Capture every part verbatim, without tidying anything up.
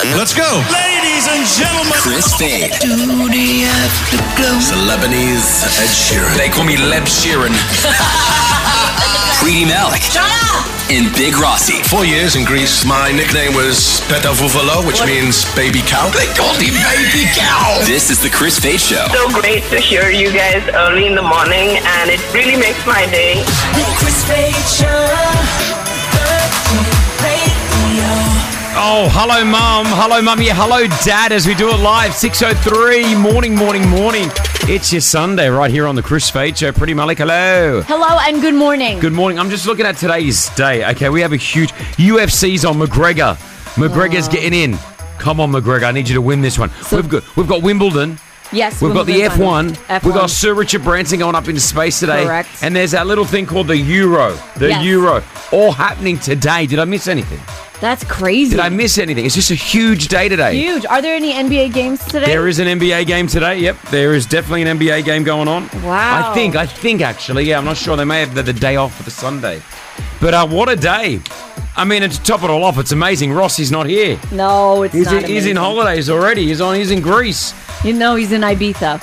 Let's go. Ladies and gentlemen. Chris Fade. Do the afterglow. It's a Lebanese Ed Sheeran. They call me Leb Sheeran. Preeti Malik. Shut up! And Big Rossi. Four years in Greece, my nickname was Peta Vuvalo, which what? means baby cow. They called me baby cow. This is the Chris Fade Show. So great to hear you guys early in the morning, and it really makes my day. The Chris Fade Show. Oh, hello, Mum. Hello, Mummy. Hello, Dad, as we do it live. six oh three, morning, morning, morning. It's your Sunday right here on the Chris Fade Show. Pretty Malik, hello. Hello and good morning. Good morning. I'm just looking at today's day. Okay, we have a huge U F C's on McGregor. McGregor's oh. getting in. Come on, McGregor. I need you to win this one. So, we've got we've got Wimbledon. Yes, we've got the F one. F one. We've got Sir Richard Branson going up into space today. Correct. And there's that little thing called the Euro. The yes. Euro. All happening today. Did I miss anything? That's crazy. Did I miss anything? It's just a huge day today. Huge. Are there any N B A games today? There is an N B A game today. Yep, there is definitely an N B A game going on. Wow. I think, I think actually, yeah, I'm not sure. They may have the, the day off for the Sunday. But uh, what a day. I mean, and to top it all off, it's amazing. Rossi's not here. No, it's he's not in, He's in holidays already. He's on. He's in Greece. You know he's in Ibiza.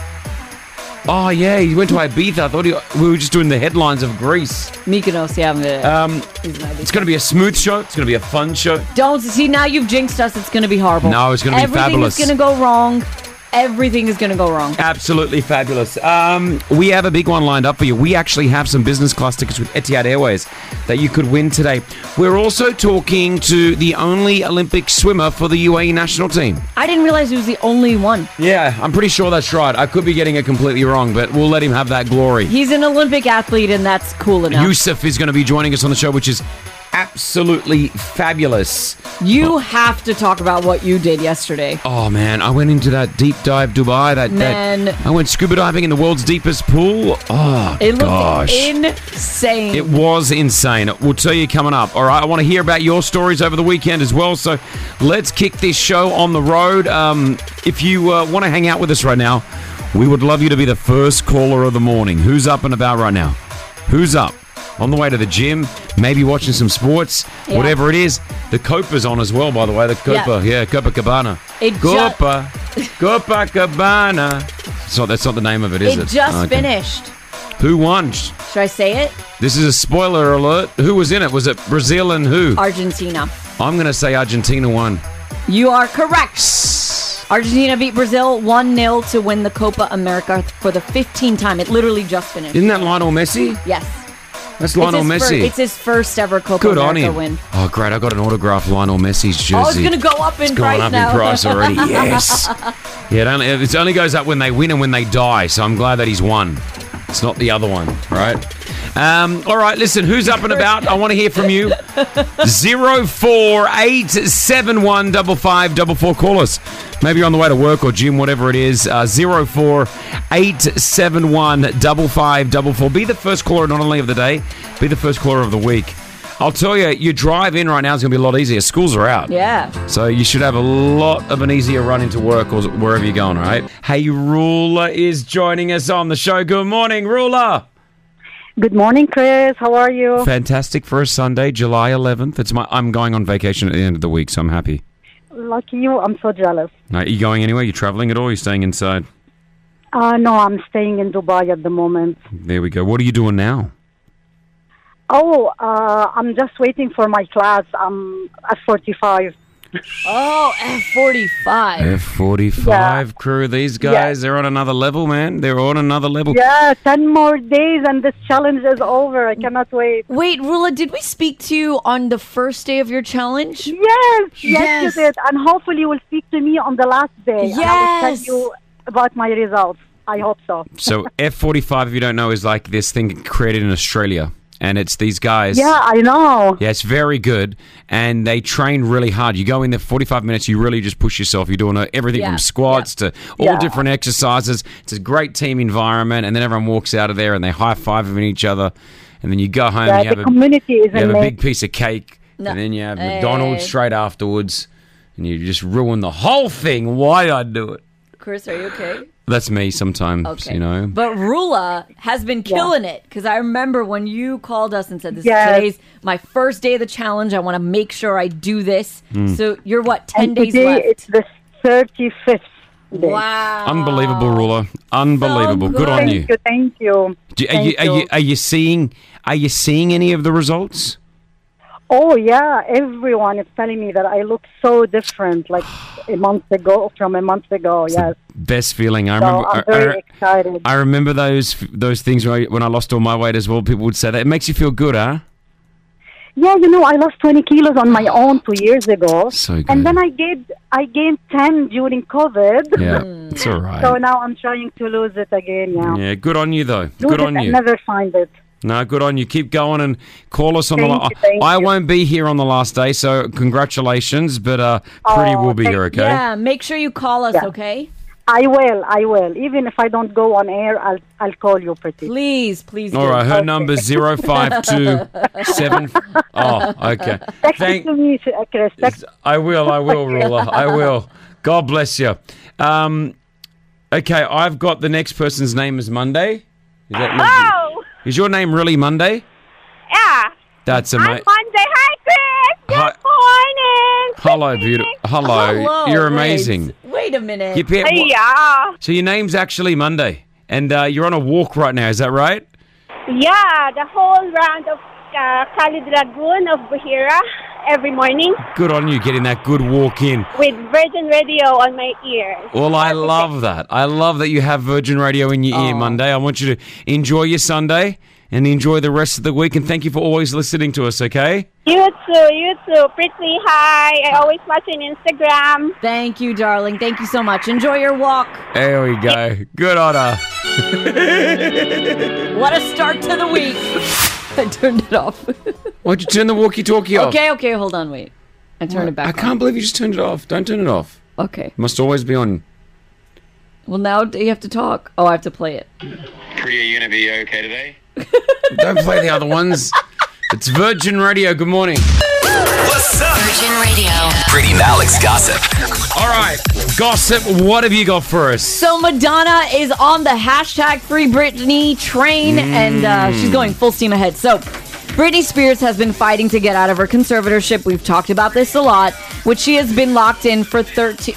Oh, yeah, he went to Ibiza. I thought he, we were just doing the headlines of Greece. Mykonos, yeah. Um, it's going to be a smooth show. It's going to be a fun show. Don't, see, now you've jinxed us. It's going to be horrible. No, it's going to be Everything fabulous. Everything is going to go wrong. Everything is going to go wrong. Absolutely fabulous. Um, we have a big one lined up for you. We actually have some business class tickets with Etihad Airways that you could win today. We're also talking to the only Olympic swimmer for the U A E national team. I didn't realize he was the only one. Yeah, I'm pretty sure that's right. I could be getting it completely wrong, but we'll let him have that glory. He's an Olympic athlete, and that's cool enough. Yusuf is going to be joining us on the show, which is absolutely fabulous. You oh. have to talk about what you did yesterday. Oh, man. I went into that deep dive Dubai. That, man. That, I went scuba diving in the world's deepest pool. Oh, it gosh. It looked insane. It was insane. We'll tell you coming up. All right. I want to hear about your stories over the weekend as well. So let's kick this show on the road. Um, if you uh, want to hang out with us right now, we would love you to be the first caller of the morning. Who's up and about right now? Who's up? On the way to the gym, maybe watching some sports, yeah. whatever it is. The Copa's on as well, by the way. The Copa, yeah, yeah Copacabana. It Copa, ju- Copacabana. That's not, that's not the name of it, is it? It It just okay. finished. Who won? Should I say it? This is a spoiler alert. Who was in it? Was it Brazil and who? Argentina. I'm going to say Argentina won. You are correct. Argentina beat Brazil one nil to win the Copa America for the fifteenth time. It literally just finished. Isn't that Lionel Messi? Yes. That's Lionel it's Messi. Fir- it's his first ever Copa Good America on him. win. Oh, great. I got an autographed Lionel Messi's jersey. Oh, it's going to go up in it's price going up now. in price already. Yes. Yeah, it only, it only goes up when they win and when they die, so I'm glad that he's won. It's not the other one, right? Um, all right, listen, who's up and about? I want to hear from you. zero four eight seven one five five four four. Call us. Maybe you're on the way to work or gym, whatever it is. Uh, zero four eight seven one five five four four. Be the first caller not only of the day, be the first caller of the week. I'll tell you, your drive in right now is going to be a lot easier. Schools are out. Yeah. So you should have a lot of an easier run into work or wherever you're going, all right? Hey, Ruler is joining us on the show. Good morning, Ruler. Good morning, Chris. How are you? Fantastic for a Sunday, July eleventh. It's my. I'm going on vacation at the end of the week, so I'm happy. Lucky you. I'm so jealous. Are you going anywhere? You traveling at all? Are you staying inside? Uh, no, I'm staying in Dubai at the moment. There we go. What are you doing now? Oh, uh, I'm just waiting for my class. I'm at forty-five. Oh, F forty-five. F forty-five yeah. crew. These guys, yeah. they're on another level, man. They're on another level. Yeah, ten more days and this challenge is over. I cannot wait. Wait, Rula, did we speak to you on the first day of your challenge? Yes, yes, yes. you did. And hopefully you will speak to me on the last day. Yes. And I will tell you about my results. I hope so. So F forty-five, if you don't know, is like this thing created in Australia. And it's these guys. Yeah, I know. Yeah, it's very good. And they train really hard. You go in there forty-five minutes, you really just push yourself. You're doing everything yeah. from squats yeah. to all yeah. different exercises. It's a great team environment. And then everyone walks out of there and they high-fiving each other. And then you go home yeah, and you have, the a, community is you have a big piece of cake. No. And then you have hey. McDonald's straight afterwards. And you just ruin the whole thing. Why did I do it? Chris, are you okay? That's me sometimes, Okay. you know. But Rula has been killing it because I remember when you called us and said, "This Yes. is today's my first day of the challenge. I want to make sure I do this." Hmm. So you're what ten and days today left. it's the thirty-fifth day. Wow! Unbelievable, Ruler. Unbelievable. So good. on good. you. Thank you, thank you. Do, are Thank you, are you. you are you seeing are you seeing any of the results? Oh yeah, everyone is telling me that I look so different, like a month ago from a month ago. Yes, Best feeling. I so remember. I'm I- very I, excited. I remember those those things when I, when I lost all my weight as well. People would say that it makes you feel good, huh? Yeah, you know, I lost twenty kilos on my own two years ago, So good. and then I gained I gained ten during COVID. Yeah, it's all right. So now I'm trying to lose it again. Yeah, Yeah, good on you though. lose Good it on and you. never find it. No, good on you. Keep going and call us on Thank the. you, thank I you. won't be here on the last day, so congratulations. But uh, Pretty Oh, will be thank here. Okay. Yeah, make sure you call us, Yeah. okay? I will, I will. Even if I don't go on air, I'll I'll call you, Pretty. Please, please. All do. right. Her Okay. number's zero five two seven. Oh, okay. Text Thank. it to me, uh, Chris. Text. I will. I will, Ruler. I will. God bless you. Um, okay, I've got the next person's name is Monday. Is that Oh, Is your name really Monday? yeah. That's I'm amazing. Monday. Hi, Chris. Hi. Good morning. Hello, beautiful. Hello. Hello, You're wait. amazing. Wait a minute. You pe- Hey, yeah. So your name's actually Monday, and uh, you're on a walk right now. Is that right? Yeah, the whole round of uh, Kali Dragoon of Buhira every morning Good on you, getting that good walk in. with Virgin Radio on my ears. Well, I love that. I love that you have Virgin Radio in your ear Monday. I want you to enjoy your Sunday and enjoy the rest of the week. And thank you for always listening to us, okay? You too, you too. Pretty hi. I always watch on Instagram. Thank you, darling. Thank you so much. Enjoy your walk. There we go. Good on her. What a start to the week. I turned it off. Why'd you turn the walkie-talkie off? Okay, okay, hold on, wait. I turned it back I can't believe you just turned it off. Don't turn it off. on. Okay. Must always be on. Well, now you have to talk. Oh, I have to play it. Priya, you gonna be okay today? Don't play the other ones. It's Virgin Radio. Good morning. What's up? Virgin Radio. Pretty and Alex gossip. All right. Gossip, what have you got for us? So Madonna is on the hashtag Free Britney train, and uh, she's going full steam ahead. So Britney Spears has been fighting to get out of her conservatorship. We've talked about this a lot, which she has been locked in for thirteen...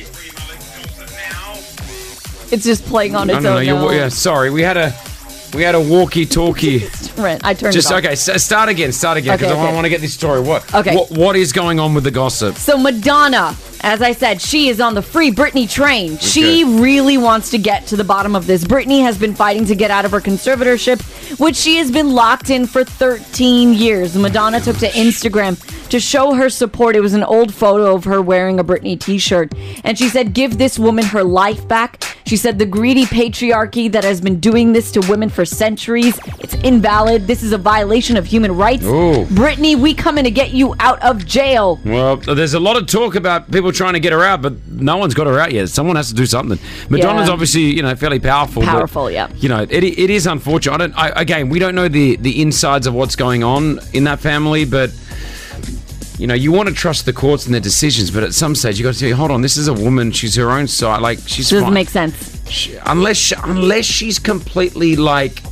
It's just playing on I its don't know. own. You're, now. yeah, sorry. We had a we had a walkie-talkie. Right, I turned Just it off. okay. S- start again. Start again because Okay, I okay. want to get this story. What? Okay. What, what is going on with the gossip? So Madonna, as I said, she is on the Free Britney train. She really wants to get to the bottom of this. Britney has been fighting to get out of her conservatorship, which she has been locked in for thirteen years. Madonna took to Instagram to show her support. It was an old photo of her wearing a Britney t-shirt. And she said, give this woman her life back. She said, the greedy patriarchy that has been doing this to women for centuries, it's invalid. This is a violation of human rights. Ooh. Britney, we coming to get you out of jail. Well, there's a lot of talk about people trying to get her out, but no one's got her out yet. Someone has to do something. Madonna's Yeah. obviously, you know, fairly powerful. but, Powerful, yeah. You know, it, it is unfortunate. I don't. I, again, we don't know the the insides of what's going on in that family, but. You know, you want to trust the courts and their decisions, but at some stage you got to say, hold on, this is a woman. She's her own side. Like she's Doesn't fine. make sense. She- unless she, unless she's completely like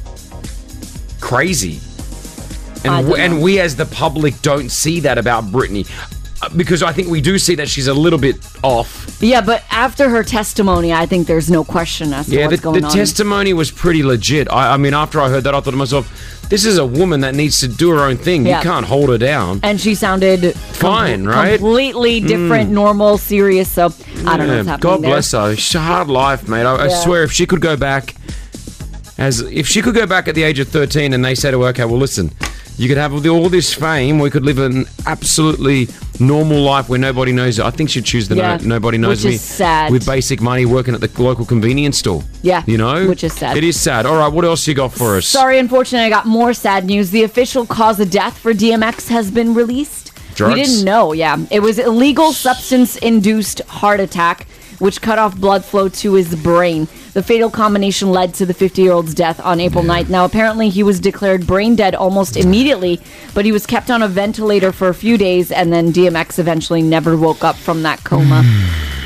crazy, I and don't w- and know. we as the public don't see that about Britney, Uh, because I think we do see that she's a little bit off. Yeah, but after her testimony, I think there's no question as to Yeah, the, what's going the on. testimony was pretty legit. I, I mean, after I heard that, I thought to myself, this is a woman that needs to do her own thing. Yeah. You can't hold her down. And she sounded Fine, com- right? completely different, normal, serious. So I don't know what's Yeah, happening God there. bless her. She's a hard life, mate. I, I Yeah. swear, if she could go back, as if she could go back at the age of thirteen, and they said to her, "Okay, well, listen, you could have all, the, all this fame. We could live an absolutely normal life where nobody knows you." I think she'd choose the Yeah, no, nobody knows which me is sad. with basic money, working at the local convenience store. Yeah, you know, which is sad. It is sad. All right, what else you got for us? Sorry, unfortunately, I got more sad news. The official cause of death for D M X has been released. Drugs? We didn't know, yeah. It was illegal substance-induced heart attack, which cut off blood flow to his brain. The fatal combination led to the fifty-year-old's death on April ninth. Now, apparently, he was declared brain dead almost immediately, but he was kept on a ventilator for a few days, and then D M X eventually never woke up from that coma.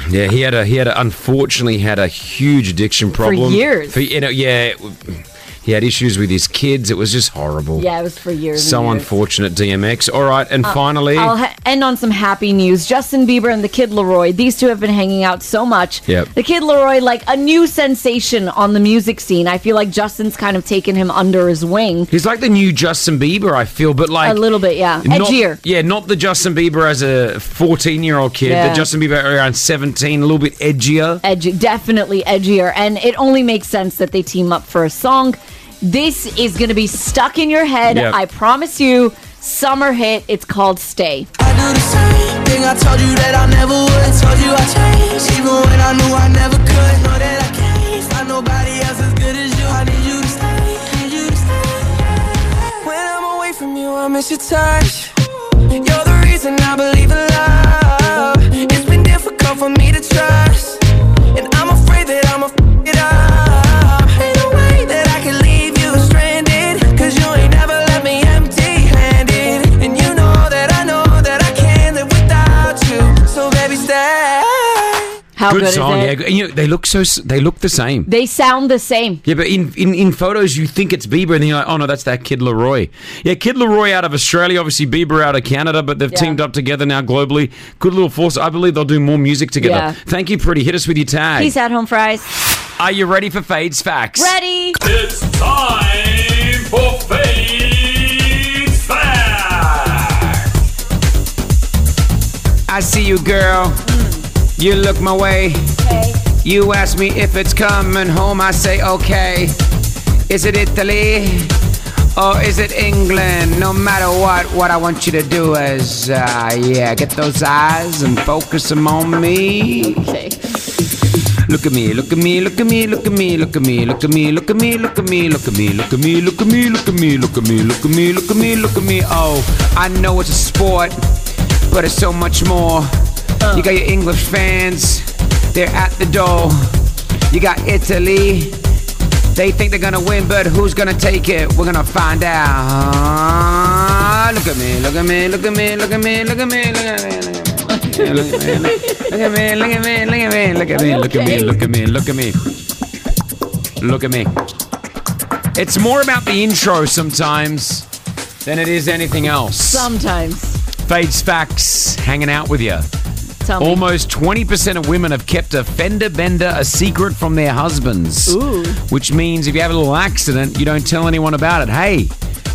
Yeah, he had a he had a, unfortunately had a huge addiction problem years. For, you know, yeah, it- he had issues with his kids. It was just horrible. Yeah, it was for years. and So years. unfortunate, D M X. All right, and Uh, finally, I'll ha- end on some happy news. Justin Bieber and the Kid Laroi, these two have been hanging out so much. Yep. The Kid Laroi, like a new sensation on the music scene. I feel like Justin's kind of taken him under his wing. he's like the new Justin Bieber. I feel, but like A little bit, yeah. not- Edgier. yeah, not the Justin Bieber as a fourteen-year-old kid. Yeah. The Justin Bieber around seventeen, a little bit edgier. Edgy, definitely edgier. And it only makes sense that they team up for a song. This is going to be stuck in your head. Yep. I promise you. Summer hit. It's called Stay. I do the same thing. I told you that I never would. Told you I changed, even when I knew I never could. Know that I can't find nobody else as good as you. I need you to stay, need you to stay. When I'm away from you, I miss your touch. You're the reason I believe in love. It's been difficult for me to trust, and I'm afraid that I'ma f it up. Ain't no way that I can leave you stranded, 'cause you ain't never left me empty-handed. And you know that I know that I can't live without you. So baby, stay. How good, song. is it? Yeah, you know, they look so s- they look the same. They sound the same. Yeah, but in, in, in photos, you think it's Bieber, and then you're like, oh, no, that's that Kid Laroi. Yeah, Kid Laroi out of Australia, obviously Bieber out of Canada, but they've Yeah. teamed up together now globally. Good little force. I believe they'll do more music together. Yeah. Thank you, Pretty. Hit us with your tag. Peace out, home fries. Are you ready for Fade's Facts? Ready? It's time for Fade's Facts. I see you, girl. You look my way. You ask me if it's coming home. I say, okay. Is it Italy or is it England? No matter what, what I want you to do is, uh, yeah, get those eyes and focus them on me. Okay. Look at me, look at me, look at me, look at me, look at me, look at me, look at me, look at me, look at me, look at me, look at me, look at me, look at me, look at me, look at me, look at me. Oh, I know it's a sport, but it's so much more. You got your English fans, they're at the door. You got Italy, they think they're gonna win, but who's gonna take it? We're gonna find out. Look at me, look at me, look at me, look at me, look at me, look at me, look at me. Look at me, look at me, look at me, look at me, look at me, look at me, look at me, look at me. Look at me. It's more about the intro sometimes than it is anything else. Sometimes. Fade's Facts, hanging out with you. Tell me. Almost twenty percent of women have kept a fender bender a secret from their husbands. Ooh. Which means if you have a little accident, you don't tell anyone about it. Hey,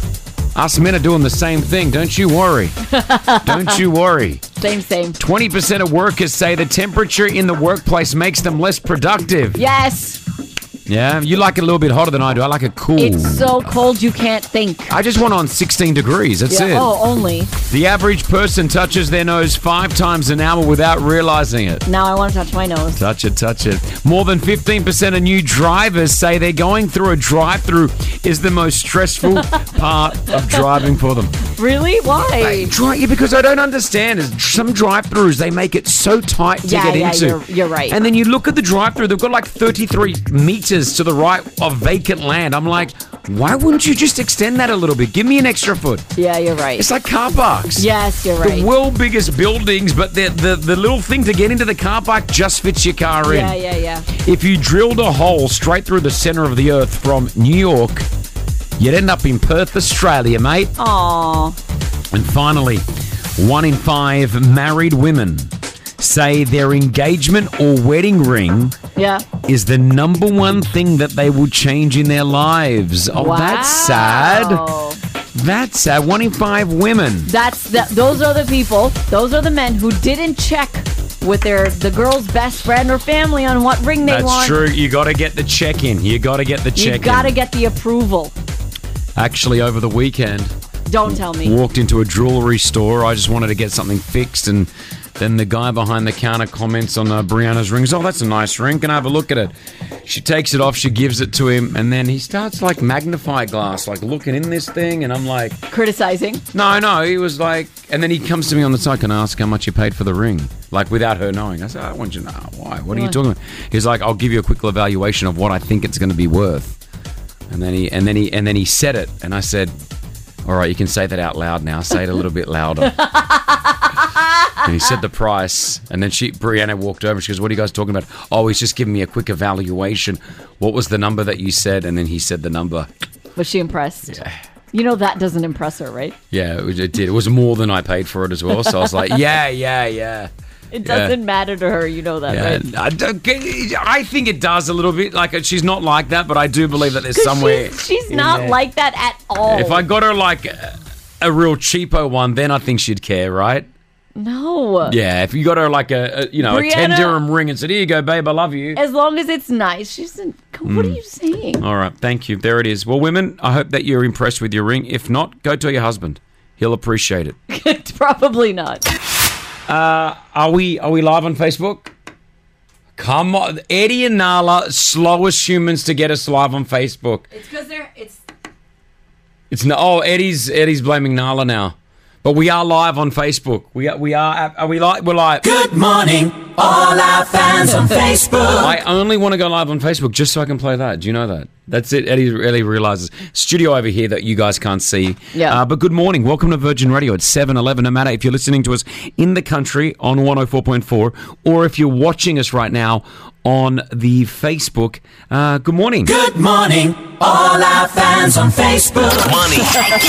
us men are doing the same thing. Don't you worry. Don't you worry. Same, same. twenty percent of workers say the temperature in the workplace makes them less productive. Yes. Yeah, you like it a little bit hotter than I do. I like it cool. It's so cold you can't think. I just want on sixteen degrees. That's Yeah. it. Oh, only. The average person touches their nose five times an hour without realizing it. Now I want to touch my nose. Touch it, touch it. More than fifteen percent of new drivers say they're going through a drive-through is the most stressful part of driving for them. Really? Why? Dri- yeah, because I don't understand is some drive-throughs, they make it so tight to Yeah, get yeah, into. you're- you're right. And then you look at the drive-through, they've got like thirty-three meters to the right of vacant land. I'm like, why wouldn't you just extend that a little bit? Give me an extra foot. Yeah, you're right. It's like car parks. Yes, you're right. The world biggest buildings, but the, the the little thing to get into the car park just fits your car in. Yeah, yeah, yeah. If you drilled a hole straight through the center of the earth from New York, you'd end up in Perth, Australia, mate. Aww. And finally, one in five married women say their engagement or wedding ring Yeah. is the number one thing that they will change in their lives. Oh, that's sad. Wow. That's sad. One in five women. That's the, those are the people, those are the men who didn't check with their the girl's best friend or family on what ring they That's want. true. You got to get the check-in. You got to get the You check-in. got to get the approval. Actually, over the weekend, Don't tell me. walked into a jewelry store. I just wanted to get something fixed, and then the guy behind the counter comments on uh, Brianna's rings. Oh, that's a nice ring. Can I have a look at it? She takes it off. She gives it to him, and then he starts like magnify glass, like looking in this thing, and I'm like, Criticizing. no, no. He was like, and then he comes to me on the side. Can I ask how much you paid for the ring? Like without her knowing. I said, I want you to know why. What are you What? talking about? He's like, I'll give you a quick evaluation of what I think it's going to be worth. And then he and then he and then he said it, and I said, all right, you can say that out loud now. Say it a little bit louder. And he said the price. And then she, Brianna walked over and she goes, what are you guys talking about? Oh, he's just giving me a quick evaluation. What was the number that you said? And then he said the number. Was she impressed? Yeah. You know that doesn't impress her, right? Yeah, it, it did. It was more than I paid for it as well. So I was like, yeah, yeah, yeah. It doesn't yeah. matter to her, you know that, Yeah, right? I, don't- I think it does a little bit. Like, she's not like that, but I do believe that there's somewhere. She's, she's in not there. like that at all. If I got her like a, a real cheapo one, then I think she'd care, right? No. Yeah, if you got her like a, a you know a ten Brianna- dirham ring and said, "Here you go, babe, I love you." As long as it's nice. She's. What Mm. are you saying? All right, thank you. There it is. Well, women, I hope that you're impressed with your ring. If not, go tell your husband. He'll appreciate it. Probably not. Uh, are we are we live on Facebook? Come on, Eddie and Nala, slowest humans to get us live on Facebook. It's because they're. It's. It's no. Oh, Eddie's Eddie's blaming Nala now, but we are live on Facebook. We are. We are. Are we live? We're live. Good morning, all our fans on Facebook. I only want to go live on Facebook just so I can play that. Do you know that? That's it. Eddie really realizes. Studio over here that you guys can't see. Yeah. Uh, but good morning. Welcome to Virgin Radio at seven eleven. No matter if you're listening to us in the country on one oh four point four or if you're watching us right now on the Facebook. Uh, good morning. Good morning, all our fans on Facebook. Money.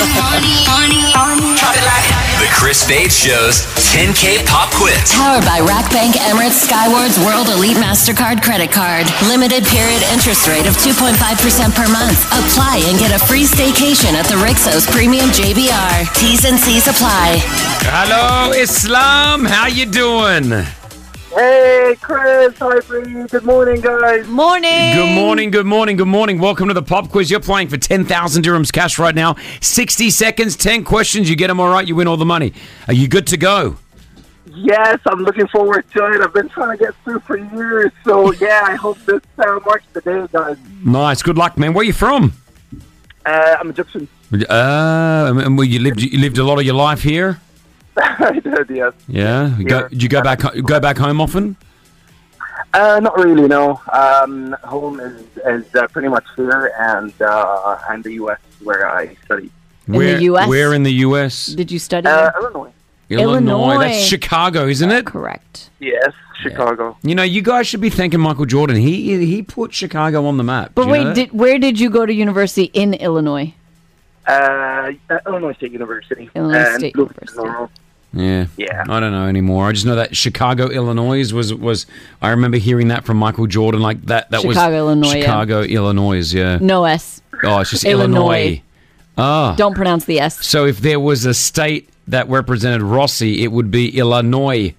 The Chris Fade Show's ten K Pop Quiz. Powered by RackBank, Emirates, Skywards, World Elite MasterCard Credit Card. Limited period interest rate of two point five percent per month. Apply and get a free staycation at the Rixos Premium J B R. T's and C's apply. Hello, Islam. How you doing? Hey, Chris. Hi, Bree. Good morning, guys. Morning. Good morning, good morning, good morning. Welcome to the Pop Quiz. You're playing for ten thousand dirhams cash right now. sixty seconds, ten questions. You get them all right, you win all the money. Are you good to go? Yes, I'm looking forward to it. I've been trying to get through for years. So, yeah, I hope this uh, marks the day, guys. Nice. Good luck, man. Where are you from? Uh, I'm Egyptian. Uh, and well, you lived you lived a lot of your life here? I did, yes. Yeah. You Go, did you go back ho- go back home often? Uh, not really, no. Um, home is, is uh, pretty much here and uh, and the U S where I studied. In where, the U S? Where in the U S? Did you study? Uh, there? Illinois. Illinois. Illinois. That's Chicago, isn't it? Correct. Yes, Chicago. You know, you guys should be thanking Michael Jordan. He he put Chicago on the map. But Do you know wait, that? did, where did you go to university in Illinois? Uh, uh, Illinois State University. Illinois and State Bloomington, University. Illinois. Yeah. Yeah. I don't know anymore. I just know that Chicago, Illinois was was I remember hearing that from Michael Jordan like that that was Chicago, Illinois, yeah. Chicago, Illinois, yeah. No S. Oh, it's just Illinois. Illinois. Oh. Don't pronounce the S. So if there was a state that represented Rossi, it would be Illinois.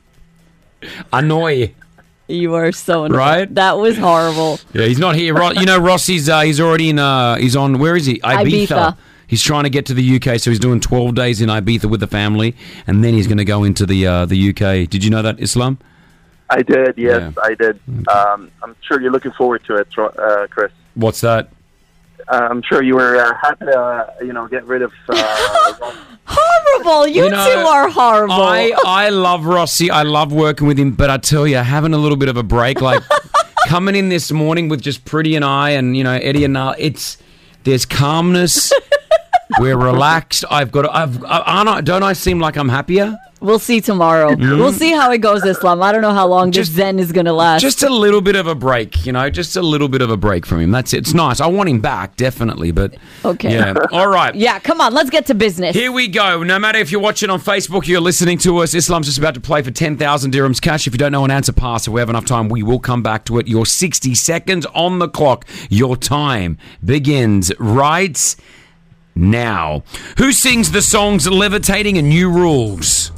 Annoy. You are so annoying. Right? That was horrible. Yeah, he's not here. Ro- you know, Rossi's uh, he's already in uh he's on where is he? Ibiza. Ibiza. He's trying to get to the U K, so he's doing twelve days in Ibiza with the family, and then he's going to go into the uh, the U K. Did you know that, Islam? I did, yes, Yeah. I did. Um, I'm sure you're looking forward to it, uh, Chris. What's that? Uh, I'm sure you were uh, happy to, uh, you know, get rid of. Uh, Horrible. You, You know, two are horrible. I, I love Rossi. I love working with him, but I tell you, having a little bit of a break, like coming in this morning with just Pretty and I and, you know, Eddie and Nal, it's, there's calmness. We're relaxed. I've got, I've, aren't I, don't I seem like I'm happier? We'll see tomorrow. Mm. We'll see how it goes, Islam. I don't know how long Just- this Zen is going to last. Just a little bit of a break, you know, just a little bit of a break from him. That's it. It's nice. I want him back, definitely, but Okay. yeah. All right. Yeah, come on. Let's get to business. Here we go. No matter if you're watching on Facebook, you're listening to us. Islam's just about to play for ten thousand dirhams cash. If you don't know an answer, pass. If we have enough time, we will come back to it. Your sixty seconds on the clock. Your time begins right now. Who sings the songs Levitating and New Rules?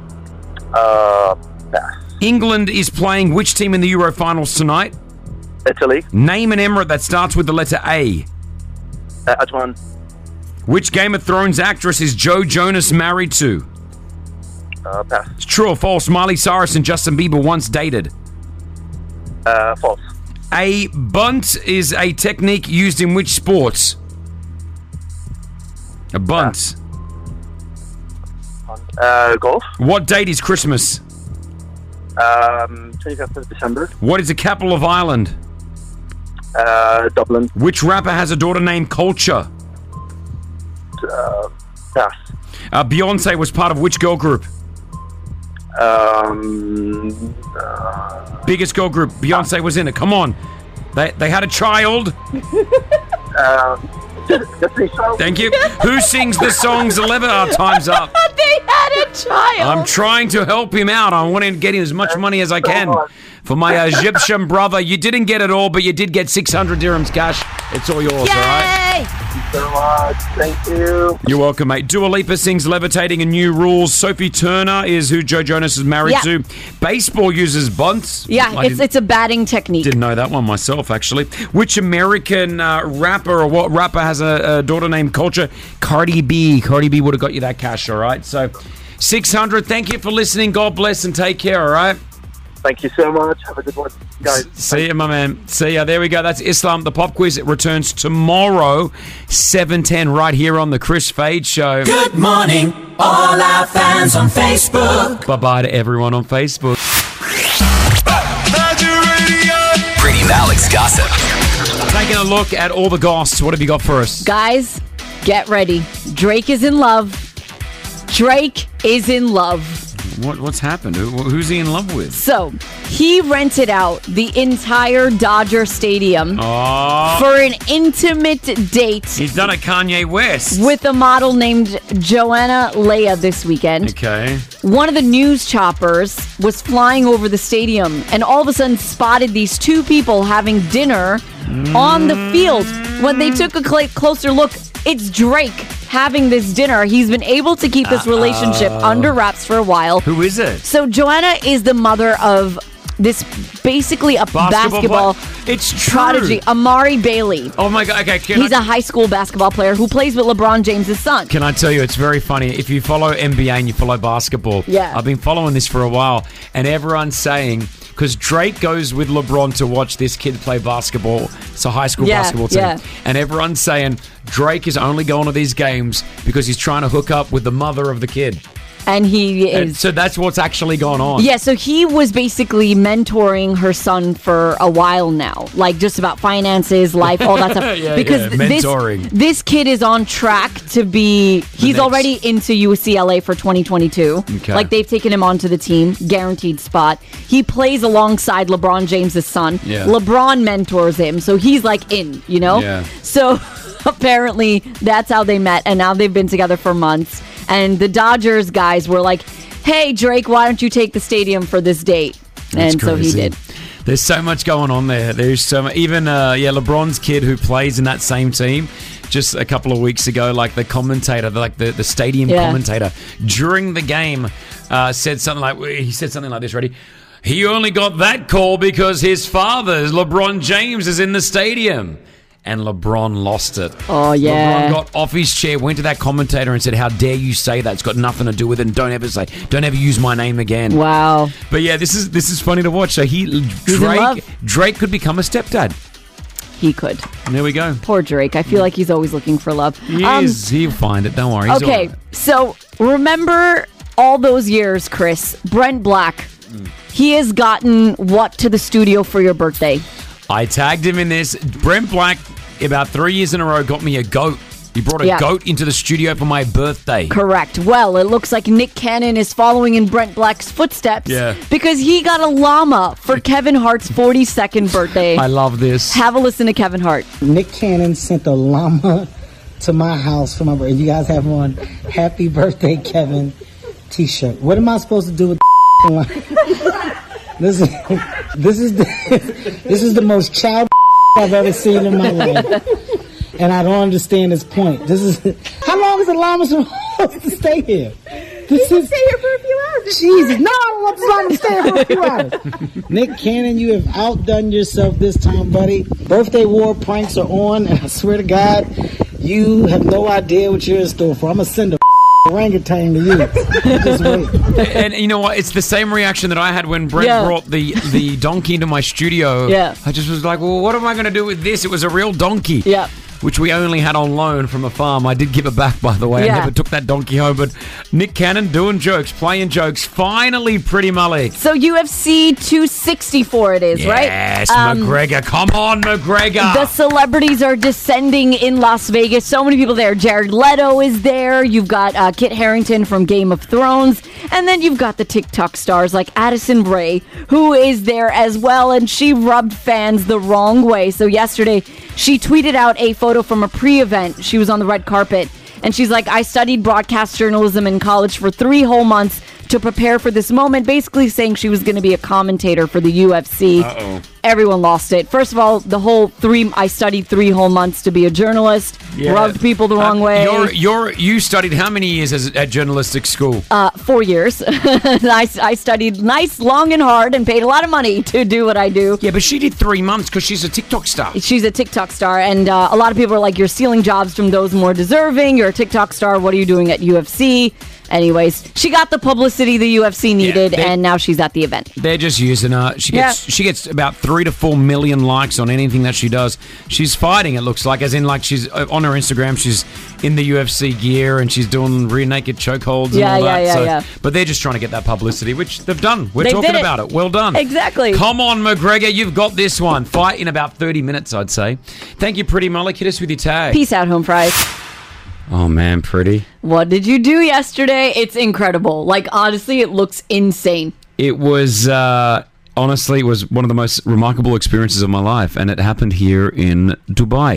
uh, pass. England is playing which team in the Euro finals tonight? Italy, Name an emirate that starts with the letter A. uh, Ajman, Which Game of Thrones actress is Joe Jonas married to? uh, pass. It's true or false? Miley Cyrus and Justin Bieber once dated. Uh, false. A bunt is a technique used in which sports? A bunt. Uh, golf, What date is Christmas? um, twenty-fifth of December, What is the capital of Ireland? uh, Dublin, Which rapper has a daughter named Culture? uh, pass. Uh, Beyonce was part of which girl group? Um, uh, Biggest girl group. Beyonce was in it. Come on. They they had a child. uh, Destiny Child. Thank you. Who sings the songs eleven? Our time's up. They had a child. I'm trying to help him out. I want to get him as much money as I can for my Egyptian brother. You didn't get it all, but you did get six hundred dirhams cash. It's all yours, Yay! all right? Thank you so much. Thank you. You're welcome, mate. Dua Lipa sings Levitating and New Rules. Sophie Turner is who Joe Jonas is married Yeah. to. Baseball uses bunts. Yeah, I it's didn't- it's a batting technique. Didn't know that one myself, actually. Which American uh, rapper or what rapper has a, a daughter named Culture? Cardi B. Cardi B would have got you that cash, all right? So, six hundred. Thank you for listening. God bless and take care, all right? Thank you so much. Have a good one, guys. See you, my man. See ya. There we go. That's Islam. The pop quiz. It returns tomorrow, seven ten, right here on the Chris Fade Show. Good morning, all our fans on Facebook. Bye-bye to everyone on Facebook. Pretty Alex gossip. Taking a look at all the goss. What have you got for us? Guys, get ready. Drake is in love. Drake is in love. What, what's happened? Who, who's he in love with? So, he rented out the entire Dodger Stadium Oh. for an intimate date He's done a Kanye West. with a model named Joanna Leia this weekend. Okay. One of the news choppers was flying over the stadium and all of a sudden spotted these two people having dinner on the field. When they took a cl- closer look, it's Drake having this dinner. He's been able to keep this relationship Uh-oh. under wraps for a while. Who is it? So Joanna is the mother of this basically a Basketball basketball, player? It's true. prodigy, Amari Bailey. Oh my God. Okay. Can He's I- a high school basketball player who plays with LeBron James' son. Can I tell you, it's very funny. If you follow N B A and you follow basketball, Yeah. I've been following this for a while, and everyone's saying, because Drake goes with LeBron to watch this kid play basketball. It's a high school Yeah, basketball team. yeah. And everyone's saying Drake is only going to these games because he's trying to hook up with the mother of the kid. And he And is... so that's what's actually gone on. Yeah, so he was basically mentoring her son for a while now, like just about finances, life, all that stuff. Yeah, because yeah, this mentoring. this kid is on track to be. He's next- already into U C L A for twenty twenty-two. Okay. Like they've taken him onto the team, guaranteed spot. He plays alongside LeBron James' son. Yeah. LeBron mentors him, so he's like in, you know. Yeah. So apparently that's how they met, and now they've been together for months. And the Dodgers guys were like, hey, Drake, why don't you take the stadium for this date? That's And so he crazy. did. There's so much going on there. There's so much. Even uh, yeah, LeBron's kid who plays in that same team. Just a couple of weeks ago, like the commentator, like the, the stadium Yeah. commentator during the game uh, said something like he said something like this. Ready? He only got that call because his father, LeBron James, is in the stadium. And LeBron lost it. Oh, yeah. LeBron got off his chair, went to that commentator and said, how dare you say that? It's got nothing to do with it. And don't ever say, don't ever use my name again. Wow. But yeah, this is this is funny to watch. So he, in Drake, love. Drake could become a stepdad. He could. And there we go. Poor Drake. I feel like he's always looking for love. He Um, is. He'll find it. Don't worry. He's okay, all right. so remember all those years, Chris, Brent Black, Mm. he has gotten what to the studio for your birthday? I tagged him in this. Brent Black, about three years in a row, got me a goat. He brought a Yeah. goat into the studio for my birthday. Correct. Well, it looks like Nick Cannon is following in Brent Black's footsteps. Yeah. Because he got a llama for Kevin Hart's forty-second birthday. I love this. Have a listen to Kevin Hart. Nick Cannon sent a llama to my house for my birthday. You guys have one Happy Birthday Kevin t-shirt. What am I supposed to do with the llama? This is this is the, this is the most child I've ever seen in my life. And I don't understand his point. This is how long is the llama supposed to stay here? This is stay here for a few hours. Jesus, no, I don't want this llama to stay here for a few hours. Nick Cannon, you have outdone yourself this time, buddy. Birthday war pranks are on, and I swear to God, you have no idea what you're in store for. I'm gonna send a orangutan to you. Just wait. And you know what? It's the same reaction that I had when Brent Yeah. brought the, the donkey into my studio. Yeah. I just was like, well, what am I going to do with this? It was a real donkey. Yeah. which we only had on loan from a farm. I did give it back, by the way. Yeah. I never took that donkey home. But Nick Cannon doing jokes, playing jokes. Finally, Pretty Mully. So U F C two sixty-four it is, right? Yes, McGregor. Come on, McGregor. The celebrities are descending in Las Vegas. So many people there. Jared Leto is there. You've got uh, Kit Harington from Game of Thrones. And then you've got the TikTok stars like Addison Rae, who is there as well. And she rubbed fans the wrong way. So yesterday, she tweeted out a photo from a pre-event. She was on the red carpet. And she's like, I studied broadcast journalism in college for three whole months to prepare for this moment, basically saying she was going to be a commentator for the U F C. Uh-oh. Everyone lost it. First of all, the whole three, I studied three whole months to be a journalist, Yeah. rubbed people the wrong Uh, way. You're, you're, you studied how many years as, at journalistic school? Uh, four years. I, I studied nice, long, and hard and paid a lot of money to do what I do. Yeah, but she did three months because she's a TikTok star. She's a TikTok star, and uh, a lot of people are like, you're stealing jobs from those more deserving. You're a TikTok star. What are you doing at U F C? Anyways, she got the publicity the U F C needed, they- and now she's at the event. They're just using her. She gets she gets about three to four million likes on anything that she does. She's fighting, it looks like, as in like she's uh, on her Instagram. She's in the U F C gear and she's doing rear naked chokeholds and Yeah, all yeah, that. yeah, so, yeah. But they're just trying to get that publicity, which they've done. We're They talking did it. about it. Well done. Exactly. Come on, McGregor, you've got this one. Fight in about thirty minutes, I'd say. Thank you, Pretty Mully. Hit us with your tag. Peace out, home fries. Oh man, Pretty. What did you do yesterday? It's incredible. Like, honestly, it looks insane. It was, uh, honestly, it was one of the most remarkable experiences of my life, and it happened here in Dubai.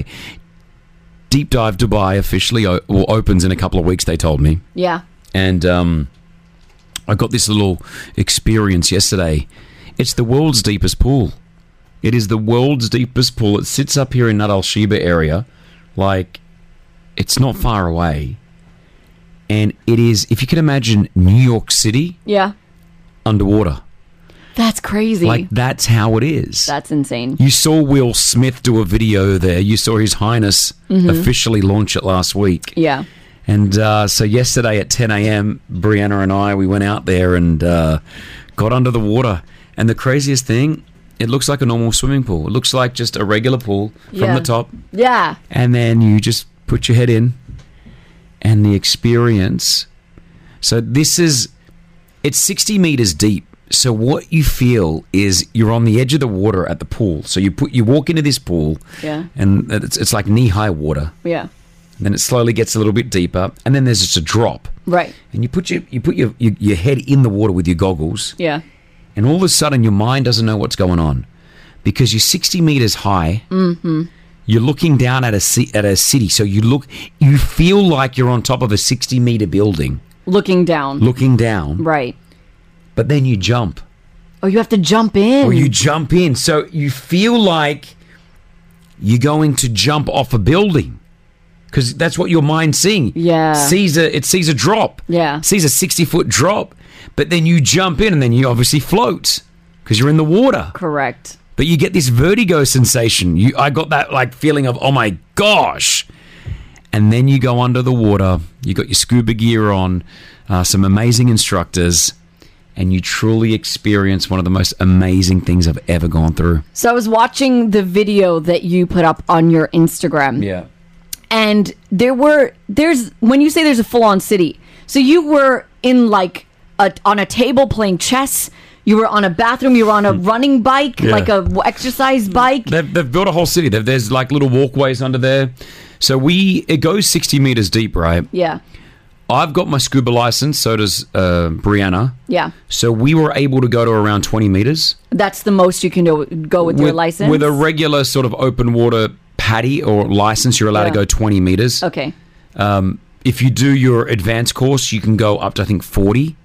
Deep Dive Dubai officially o- well, opens in a couple of weeks, they told me. Yeah. And um, I got this little experience yesterday. It's the world's deepest pool. It is the world's deepest pool. It sits up here in Nat Al Sheba area. Like, it's not far away. And it is, if you can imagine New York City Yeah. underwater. That's crazy. Like, that's how it is. That's insane. You saw Will Smith do a video there. You saw His Highness Mhm. officially launch it last week. Yeah. And uh, so yesterday at ten a.m., Brianna and I, we went out there and uh, got under the water. And the craziest thing, it looks like a normal swimming pool. It looks like just a regular pool from Yeah. the top. Yeah. And then you just put your head in and the experience. So this is, it's sixty meters deep. So what you feel is you're on the edge of the water at the pool. So you put you walk into this pool, Yeah. and it's, it's like knee-high water. Yeah. Then it slowly gets a little bit deeper, and then there's just a drop. Right. And you put your you put your, your, your head in the water with your goggles, Yeah. and all of a sudden your mind doesn't know what's going on because you're sixty meters high. Mm-hmm. You're looking down at a ci- at a city, so you look, you feel like you're on top of a sixty meter building, Looking down. looking down. Right. But then you jump, Oh, you have to jump in. or you jump in, so you feel like you're going to jump off a building because that's what your mind's seeing. Yeah. sees a it sees a drop. Yeah. sees a sixty foot drop, but then you jump in, and then you obviously float because you're in the water. Correct. But you get this vertigo sensation. You, I got that like feeling of, oh my gosh. And then you go under the water. You got your scuba gear on, uh, some amazing instructors, and you truly experience one of the most amazing things I've ever gone through. So I was watching the video that you put up on your Instagram. Yeah. And there were, there's, when you say there's a full-on city, so you were in like, a, on a table playing chess, you were on a bathroom, you were on a running bike, Yeah. like a w- exercise bike. They've, they've built a whole city. They've, there's like little walkways under there. So we, it goes sixty meters deep, right? Yeah, I've got my scuba license, so does uh, Brianna. yeah. So we were able to go to around twenty meters. That's the most you can do, go with, your license? With a regular sort of open water paddy or license, you're allowed Yeah. to go twenty meters. Okay. Um, if you do your advanced course, you can go up to, I think, forty.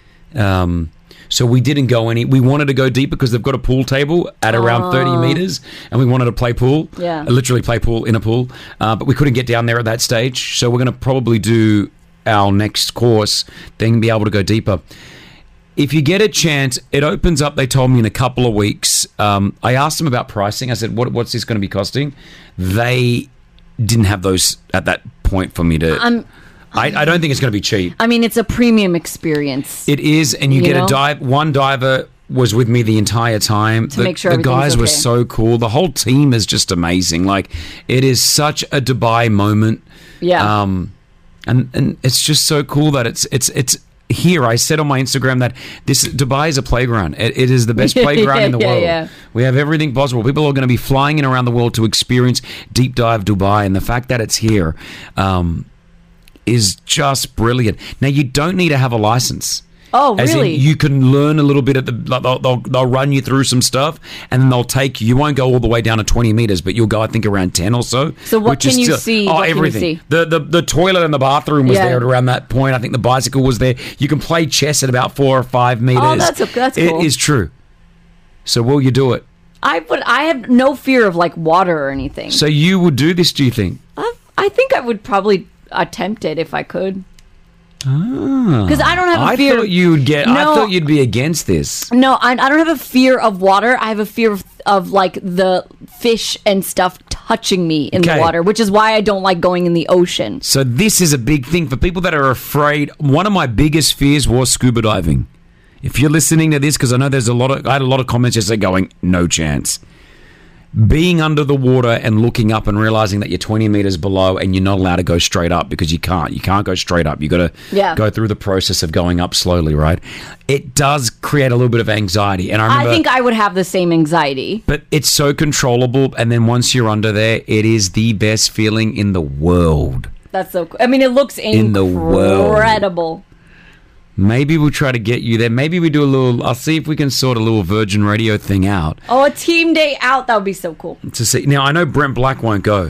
Um, so we didn't go any. We wanted to go deeper because they've got a pool table at around Oh. thirty meters, and we wanted to play pool. Yeah. Uh, literally play pool in a pool. Uh, but we couldn't get down there at that stage. So we're going to probably do our next course, then be able to go deeper. If you get a chance, it opens up, they told me, in a couple of weeks. Um, I asked them about pricing. I said, what, what's this going to be costing? They didn't have those at that point for me to... I'm, I, I don't think it's going to be cheap. I mean, it's a premium experience. It is, and you, You get know? a dive, one diver was with me the entire time. To the, make sure the guys everything's were okay. so cool. The whole team is just amazing. Like, it is such a Dubai moment. Yeah. Um, and and it's just so cool that it's it's it's here. I said on my Instagram that this Dubai is a playground. It, it is the best playground in the Yeah, world. yeah. We have everything possible. People are going to be flying in around the world to experience Deep Dive Dubai, and the fact that it's here um, is just brilliant. Now, you don't need to have a license. Oh, As in, really? you can learn a little bit at the. like, They'll, they'll, they'll run you through some stuff, and then they'll take you. You won't go all the way down to twenty meters, but you'll go, I think, around ten or so. So what which is can you still- see? Oh, What can you everything. see? The, the the toilet and the bathroom was Yeah. there at around that point. I think the bicycle was there. You can play chess at about four or five meters. Oh, that's- that's It cool. is true. So will you do it? I would. I have no fear of like water or anything. So you would do this? Do you think? I, I think I would probably attempt it if I could. Because 'Cause I don't have a I fear- thought you'd get. I No. thought you'd be against this. No, I, I don't have a fear of water. I have a fear of, of like the fish and stuff touching me in Okay. the water, which is why I don't like going in the ocean. So this is a big thing for people that are afraid. One of my biggest fears was scuba diving. If you're listening to this, because I know there's a lot of, I had a lot of comments yesterday going, no chance. Being under the water and looking up and realizing that you're twenty meters below and you're not allowed to go straight up because you can't. You can't go straight up. You got to Yeah. go through the process of going up slowly, right? It does create a little bit of anxiety. And I I, remember, think I would have the same anxiety. but it's so controllable. And then once you're under there, it is the best feeling in the world. That's so cool. I mean, it looks In the world. incredible. Maybe we'll try to get you there. Maybe we do a little. I'll see if we can sort a little Virgin Radio thing out Oh, a team day out. That would be so cool. to see. Now I know Brent Black won't go.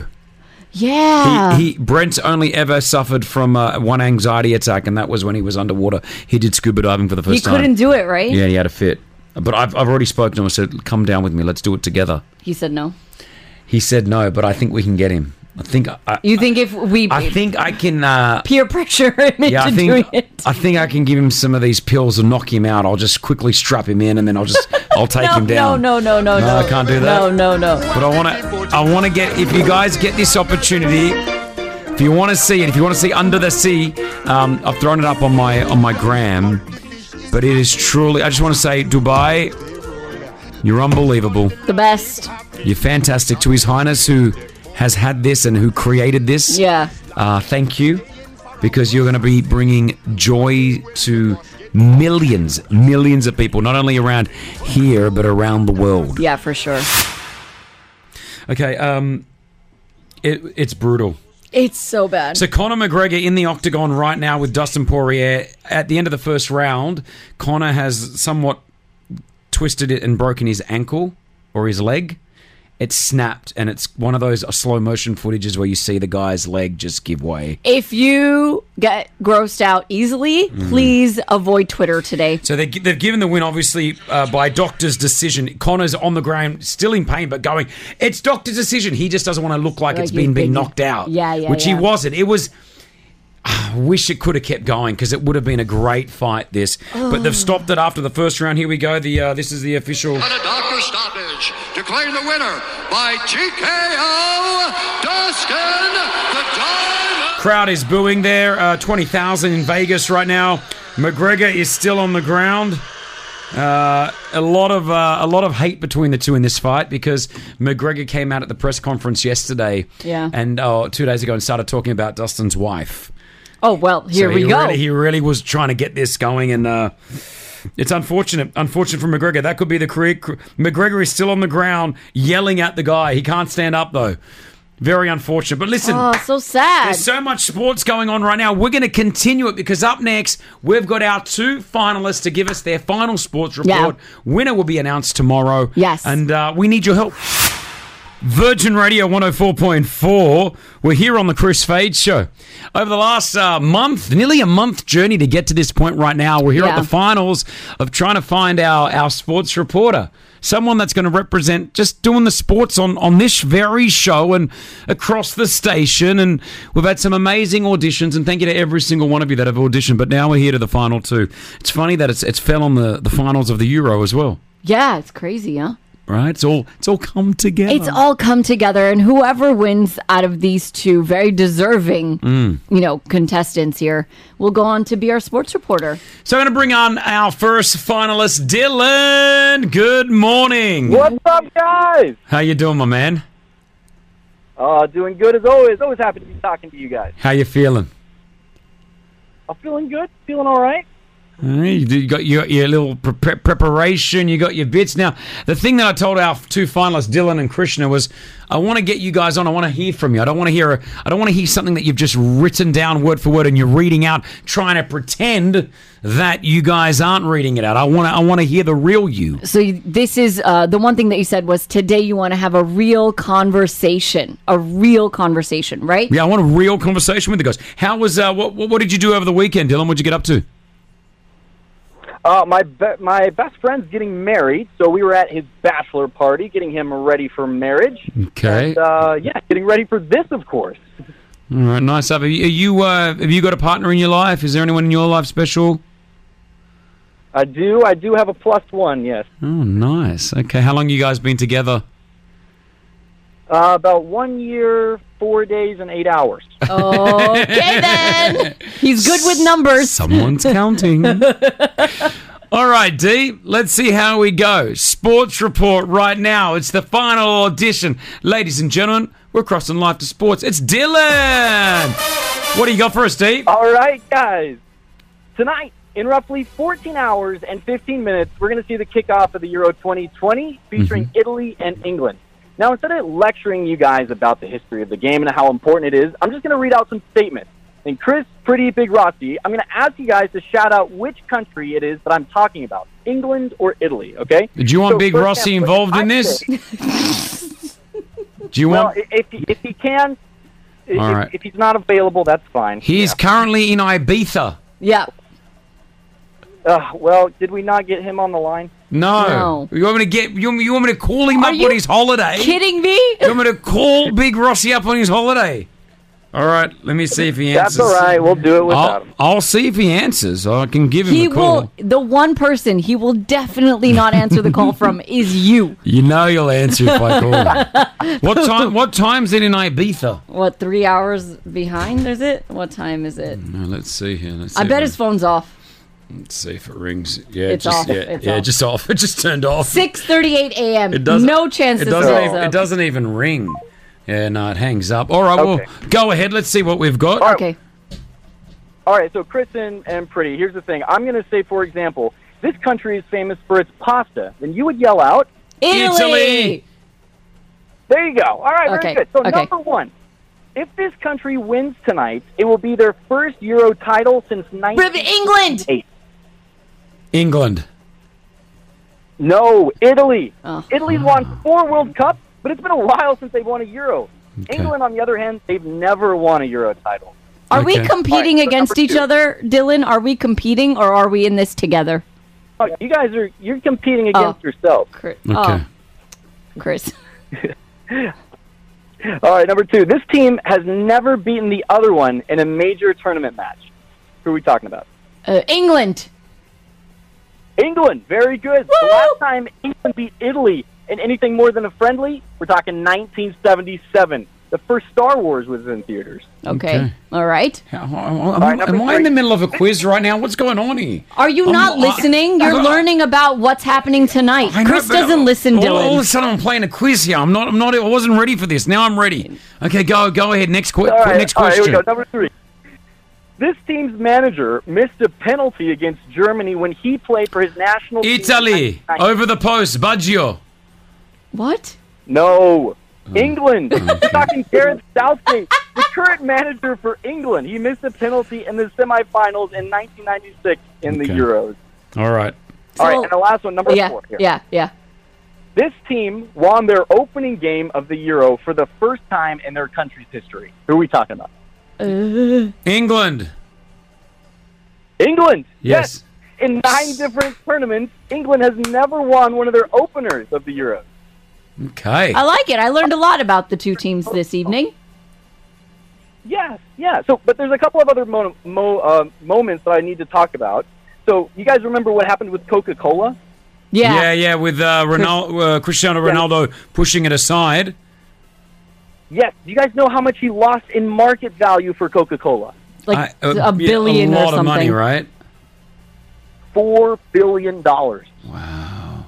Yeah. He, he Brent's only ever suffered from uh, one anxiety attack, and that was when he was underwater. He did scuba diving for the first He time. couldn't do it, right? Yeah, he had a fit. But I've I've already spoken to him. I said, "Come down with me. Let's do it together." He said no. He said no, but I think we can get him. I think. I, You think if we I think I can. Uh, peer pressure him into yeah, I doing think it? I think I can give him some of these pills and knock him out. I'll just quickly strap him in, and then I'll just I'll take no, him down. No, no, no, no, No, no. I can't do that. No, no, no. But I want to. I want to get. If you guys get this opportunity, if you want to see it, if you want to see Under the Sea, um, I've thrown it up on my on my gram. But it is truly. I just want to say, Dubai, you're unbelievable. The best. You're fantastic. To His Highness, who has had this and who created this. Yeah. Uh, thank you, because you're going to be bringing joy to millions, millions of people, not only around here but around the world. Yeah, for sure. Okay, um, it, it's brutal. It's so bad. So Conor McGregor in the octagon right now with Dustin Poirier. At the end of the first round, Conor has somewhat twisted it and broken his ankle or his leg. It's snapped, and it's one of those slow motion footages where you see the guy's leg just give way. If you get grossed out easily, Mm. please avoid Twitter today. So they, they've given the win, obviously, uh, by doctor's decision. Connor's on the ground, still in pain, but going, it's doctor's decision. He just doesn't want to look like, Like it's he's been being big- knocked out. Yeah, yeah, Which yeah. he wasn't. It was... I wish it could have kept going, because it would have been a great fight, this. But they've stopped it after the first round. Here we go. The uh, This is the official... And a doctor stoppage. Declaring the winner by T K O, Dustin the Diamond. Crowd is booing there. Uh, twenty thousand in Vegas right now. McGregor is still on the ground. Uh, a lot of uh, a lot of hate between the two in this fight, because McGregor came out at the press conference yesterday, Yeah. and uh, two days ago, and started talking about Dustin's wife. Oh, well, here So we he go. Really, he really was trying to get this going, and uh, it's unfortunate. Unfortunate for McGregor. That could be the career. McGregor is still on the ground yelling at the guy. He can't stand up, though. Very unfortunate. But listen. Oh, so sad. There's so much sports going on right now. We're going to continue it, because up next, we've got our two finalists to give us their final sports report. Winner will be announced tomorrow. Yes. And uh, we need your help. Virgin Radio one oh four point four. We're here on the Chris Fade Show. Over the last uh, month, nearly a month journey to get to this point right now, we're here Yeah. at the finals of trying to find our, our sports reporter. Someone that's going to represent just doing the sports on, on this very show and across the station. And we've had some amazing auditions, and thank you to every single one of you that have auditioned. But now we're here to the final two. It's funny that it's it's fell on the, the finals of the Euro as well. Yeah, it's crazy, huh? right? It's all it's all come together. It's all come together, and whoever wins out of these two very deserving, Mm. you know, contestants here will go on to be our sports reporter. So I'm going to bring on our first finalist, Dylan. Good morning. What's up, guys? How you doing, my man? Uh, doing good as always. Always happy to be talking to you guys. How you feeling? I'm feeling good. Feeling all right. All right, You you got your, your little pre- pre- preparation. You got your bits. Now, the thing that I told our two finalists, Dylan and Krishna, was I want to get you guys on. I want to hear from you. I don't want to hear. A, I don't want to hear something that you've just written down word for word and you're reading out, trying to pretend that you guys aren't reading it out. I want to. I want to hear the real you. So you- this is uh, the one thing that you said was today you want to have a real conversation, a real conversation, right? Yeah, I want a real conversation with the guys. How was? Uh, what, what did you do over the weekend, Dylan? What'd you get up to? Uh, my be- my best friend's getting married, so we were at his bachelor party, getting him ready for marriage. Okay. And, uh, yeah, getting ready for this, of course. All right, nice. Have you, are you uh, have you got a partner in your life? Is there anyone in your life special? I do. I do have a plus one. Yes. Oh, nice. Okay, how long you guys been together? Uh, about one year, four days, and eight hours. Okay, then. He's good with numbers. Someone's counting. All right, D, let's see how we go. Sports report right now. It's the final audition. Ladies and gentlemen, we're crossing life to sports. It's Dylan. What do you got for us, D? All right, guys. Tonight, in roughly fourteen hours and fifteen minutes, we're going to see the kickoff of the Euro twenty twenty featuring Mm-hmm. Italy and England. Now, instead of lecturing you guys about the history of the game and how important it is, I'm just going to read out some statements. And Chris, Pretty, Big Rossi, I'm going to ask you guys to shout out which country it is that I'm talking about, England or Italy, okay? Do you want So, Big for Rossi example, involved in I this? say- Do you well, want... i- if he, if he can, i- All if, right. if he's not available, that's fine. He's currently in Ibiza. Yeah. Uh, well, did we not get him on the line? No. You want me to get? You, you want me to call him Are up you on his holiday? kidding me? You want me to call Big Rossi up on his holiday? All right, let me see if he answers. That's all right. We'll do it without I'll, him. I'll see if he answers. I can give him He a call. will, the one person he will definitely not answer the call from is you. You know you'll answer if I call him. What time? What time's it in Ibiza? What, three hours behind is it? What time is it? No, let's see here. Let's I see bet if his phone's off. Let's see if it rings. Yeah, It's just, off. Yeah, It's yeah, off. just off. It just turned off. six thirty-eight a.m. It doesn't. No chance It this doesn't. goes Even, up. it doesn't even ring. Yeah, no, it hangs up. All right, Okay. well, go ahead. Let's see what we've got. All right. Okay. All right, so Chris and, and Pretty, here's the thing. I'm going to say, for example, this country is famous for its pasta. Then you would yell out, Italy! Italy! there you go. All right, very Okay, good. So okay. number one, if this country wins tonight, it will be their first Euro title since nineteen England! eight. England. No, Italy. Oh. Italy's won four World Cups, but it's been a while since they've won a Euro. Okay. England, on the other hand, they've never won a Euro title. Are we Okay. competing All right, so against number each two. other, Dylan? Are we competing or are we in this together? Oh, you guys are you're competing against Oh. yourself. Chris. Okay. Oh, Chris. All right, number two. This team has never beaten the other one in a major tournament match. Who are we talking about? Uh, England. England. Very good. The last time England beat Italy in anything more than a friendly, we're talking nineteen seventy-seven. The first Star Wars was in theaters. Okay. Okay. All right. How- Am, right, number am I in three. the middle of a quiz right now? What's going on here? Are you I'm not not- listening? I- You're I- learning about what's happening tonight. I know, Chris but doesn't listen, all, Dylan. All of a sudden, I'm playing a quiz here. I'm not. I'm not. I wasn't ready for this. Now I'm ready. Okay, go. Go ahead. Next, que- All right, next all right, here question. we go. Number three. This team's manager missed a penalty against Germany when he played for his national team. Italy over the post. Baggio. What? No. England. We're talking Gareth Southgate, the current manager for England. He missed a penalty in the semifinals in nineteen ninety-six in the Okay. Euros. All right. All right, So- and the last one, number Yeah, four. Here. yeah, yeah. This team won their opening game of the Euro for the first time in their country's history. Who are we talking about? Uh, England. England. Yes. In nine different tournaments, England has never won one of their openers of the Euros. Okay. I like it. I learned a lot about the two teams this evening. Yes, yeah. So, but there's a couple of other mo- mo- uh, moments that I need to talk about. So, you guys remember what happened with Coca-Cola? Yeah. Yeah, yeah, with uh, Ronaldo, uh, Cristiano Ronaldo pushing it aside. Yes. Do you guys know how much he lost in market value for Coca-Cola? Like I- uh, a billion a or lot something. of money, right? Four billion dollars. Wow.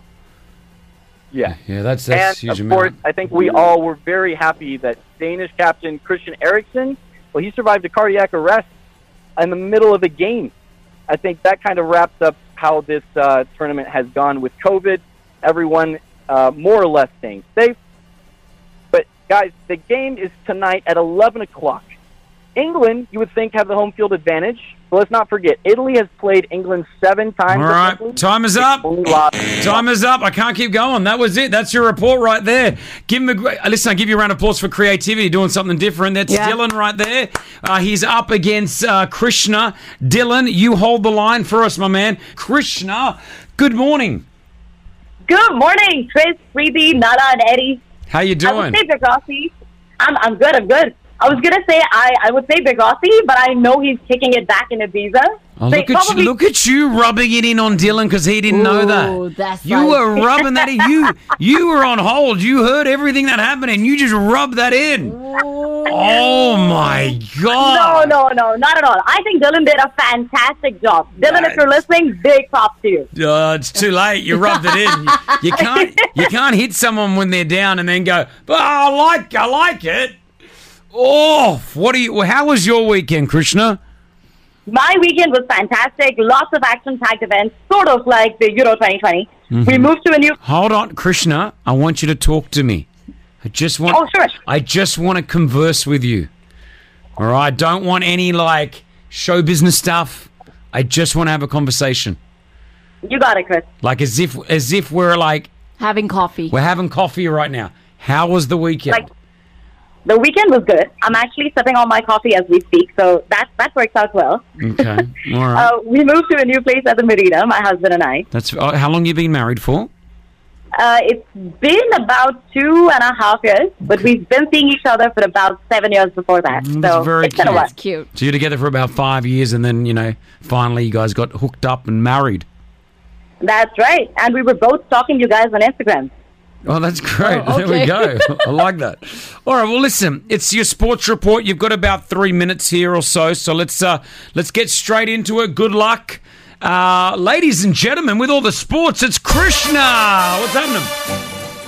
Yeah. Yeah, that's that's and huge of amount. course, I think we all were very happy that Danish captain Christian Eriksen, well, he survived a cardiac arrest in the middle of a game. I think that kind of wraps up how this uh, tournament has gone with COVID. Everyone uh, more or less staying safe. But, guys, the game is tonight at eleven o'clock. England, you would think, have the home field advantage. But let's not forget, Italy has played England seven times. All right, time is up. Time is up. I can't keep going. That was it. That's your report right there. Give him a great. Listen, I give you a round of applause for creativity, doing something different. That's Yeah. Dylan right there. Uh, he's up against uh, Krishna. Dylan, you hold the line for us, my man. Krishna, good morning. Good morning, Chris, Preeti, Nala, and Eddie. How you I doing? would say Big Rossi. I'm, I'm good, I'm good. I was going to say I, I would say Big Rossi, but I know he's kicking it back in Ibiza. Oh, So look he at probably- you! Look at you rubbing it in on Dylan because he didn't know Ooh, that. that's you like- were rubbing that in. You you were on hold. You heard everything that happened, and you just rubbed that in. Oh my No, god! no, no, not at all. I think Dylan did a fantastic job. Dylan, if you're listening, big props to you. Uh, it's too late. You rubbed it in. You, you can't you can't hit someone when they're down and then go. Oh, I like I like it. Oh, what do you? How was your weekend, Krishna? My weekend was fantastic. Lots of action-packed events, sort of like the Euro twenty twenty. Mhm. We moved to a new... Hold on, Krishna. I want you to talk to me. I just want. Oh, sure. I just want to converse with you. All right. I don't want any like show business stuff. I just want to have a conversation. You got it, Chris. Like as if as if we're like Having coffee. we're having coffee right now. How was the weekend? Like, the weekend was good. I'm actually sipping on my coffee as we speak, so that, that works out well. Okay. All right. Uh, we moved to a new place at the Marina, my husband and I. That's oh, how long you been married for? Uh, it's been about two and a half years, but we've been seeing each other for about seven years before that. That's so very it's been a cute. while. Cute. So you're together for about five years, and then you know, finally you guys got hooked up and married. That's right. And we were both stalking you guys on Instagram. Oh, that's great. Oh, There we okay. go. I like that. All right. Well, listen, it's your sports report. You've got about three minutes here or so. So let's uh, let's get straight into it. Good luck, uh, ladies and gentlemen. With all the sports, it's Krishna. What's happening?